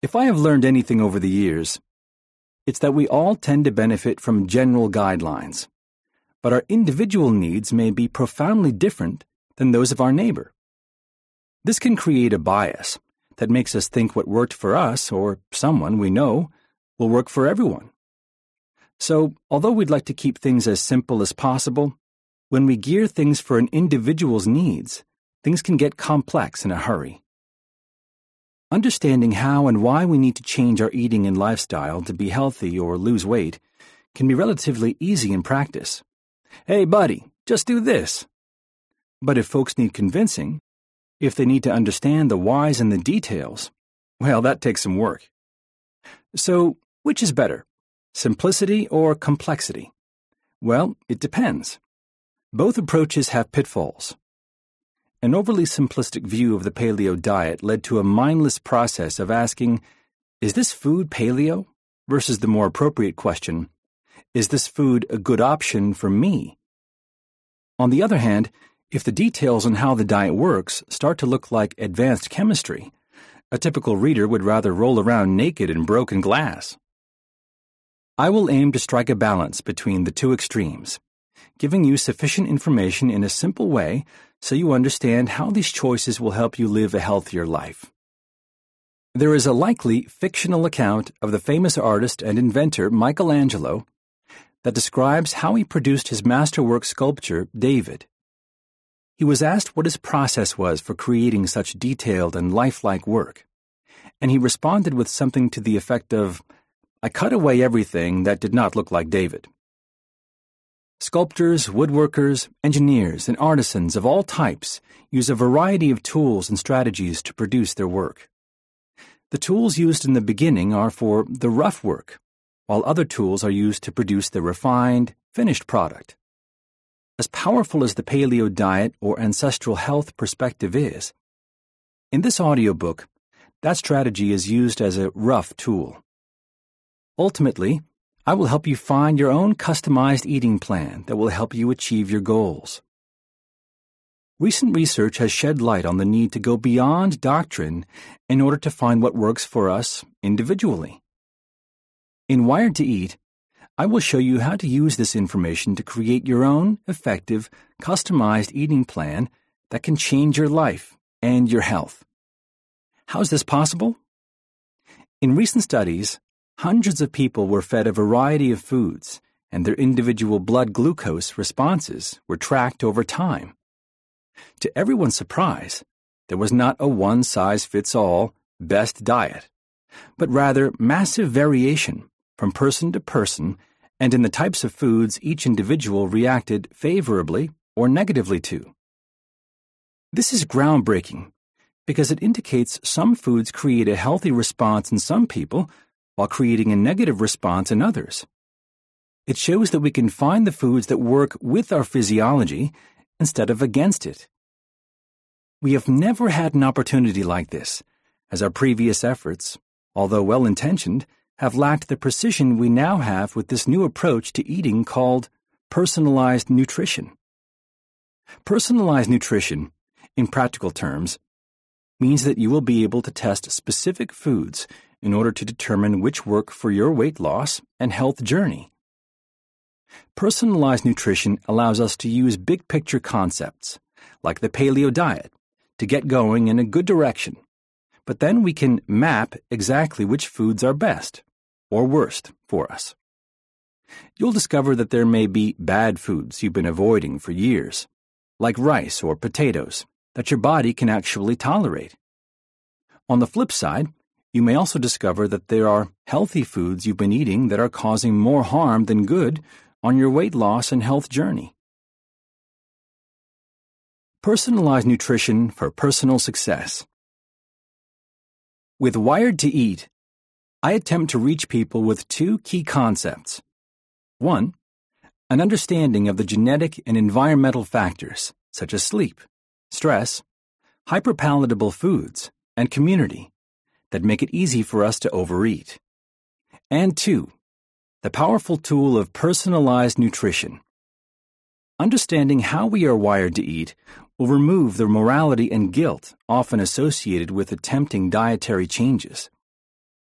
If I have learned anything over the years, it's that we all tend to benefit from general guidelines, but our individual needs may be profoundly different than those of our neighbor. This can create a bias that makes us think what worked for us or someone we know will work for everyone. So, although we'd like to keep things as simple as possible, when we gear things for an individual's needs, things can get complex in a hurry. Understanding how and why we need to change our eating and lifestyle to be healthy or lose weight can be relatively easy in practice. Hey, buddy, just do this. But if folks need convincing, if they need to understand the whys and the details, well, that takes some work. So, which is better, simplicity or complexity? Well, it depends. Both approaches have pitfalls. An overly simplistic view of the paleo diet led to a mindless process of asking, is this food paleo? Versus the more appropriate question, is this food a good option for me? On the other hand, if the details on how the diet works start to look like advanced chemistry, a typical reader would rather roll around naked in broken glass. I will aim to strike a balance between the two extremes, giving you sufficient information in a simple way so you understand how these choices will help you live a healthier life. There is a likely fictional account of the famous artist and inventor Michelangelo that describes how he produced his masterwork sculpture, David. He was asked what his process was for creating such detailed and lifelike work, and he responded with something to the effect of, "I cut away everything that did not look like David." Sculptors, woodworkers, engineers, and artisans of all types use a variety of tools and strategies to produce their work. The tools used in the beginning are for the rough work, while other tools are used to produce the refined, finished product. As powerful as the paleo diet or ancestral health perspective is, in this audiobook, that strategy is used as a rough tool. Ultimately, I will help you find your own customized eating plan that will help you achieve your goals. Recent research has shed light on the need to go beyond doctrine in order to find what works for us individually. In Wired to Eat, I will show you how to use this information to create your own effective, customized eating plan that can change your life and your health. How is this possible? In recent studies, hundreds of people were fed a variety of foods, and their individual blood glucose responses were tracked over time. To everyone's surprise, there was not a one-size-fits-all best diet, but rather massive variation from person to person and in the types of foods each individual reacted favorably or negatively to. This is groundbreaking because it indicates some foods create a healthy response in some people while creating a negative response in others. It shows that we can find the foods that work with our physiology instead of against it. We have never had an opportunity like this, as our previous efforts, although well-intentioned, have lacked the precision we now have with this new approach to eating called personalized nutrition. Personalized nutrition, in practical terms, means that you will be able to test specific foods in order to determine which work for your weight loss and health journey. Personalized nutrition allows us to use big-picture concepts, like the paleo diet, to get going in a good direction, but then we can map exactly which foods are best or worst for us. You'll discover that there may be bad foods you've been avoiding for years, like rice or potatoes, that your body can actually tolerate. On the flip side, you may also discover that there are healthy foods you've been eating that are causing more harm than good on your weight loss and health journey. Personalized nutrition for personal success. With Wired to Eat, I attempt to reach people with two key concepts. One, an understanding of the genetic and environmental factors, such as sleep, stress, hyperpalatable foods, and community, that make it easy for us to overeat. And two, the powerful tool of personalized nutrition. Understanding how we are wired to eat will remove the morality and guilt often associated with attempting dietary changes.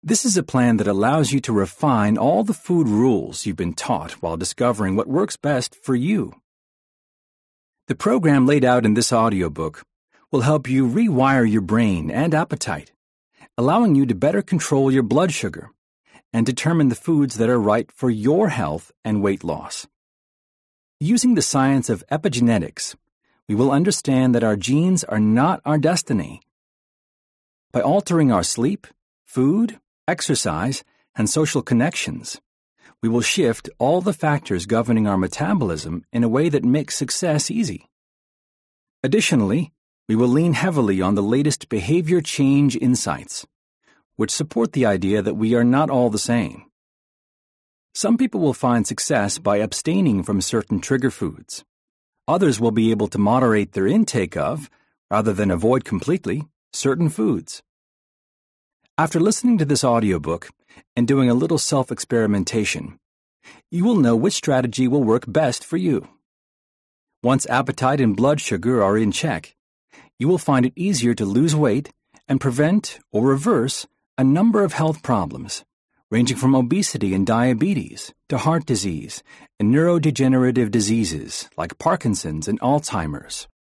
This is a plan that allows you to refine all the food rules you've been taught while discovering what works best for you. The program laid out in this audiobook will help you rewire your brain and appetite, allowing you to better control your blood sugar and determine the foods that are right for your health and weight loss. Using the science of epigenetics, we will understand that our genes are not our destiny. By altering our sleep, food, exercise, and social connections, we will shift all the factors governing our metabolism in a way that makes success easy. Additionally, we will lean heavily on the latest behavior change insights, which support the idea that we are not all the same. Some people will find success by abstaining from certain trigger foods. Others will be able to moderate their intake of, rather than avoid completely, certain foods. After listening to this audiobook and doing a little self-experimentation, you will know which strategy will work best for you. Once appetite and blood sugar are in check, you will find it easier to lose weight and prevent or reverse a number of health problems, ranging from obesity and diabetes to heart disease and neurodegenerative diseases like Parkinson's and Alzheimer's.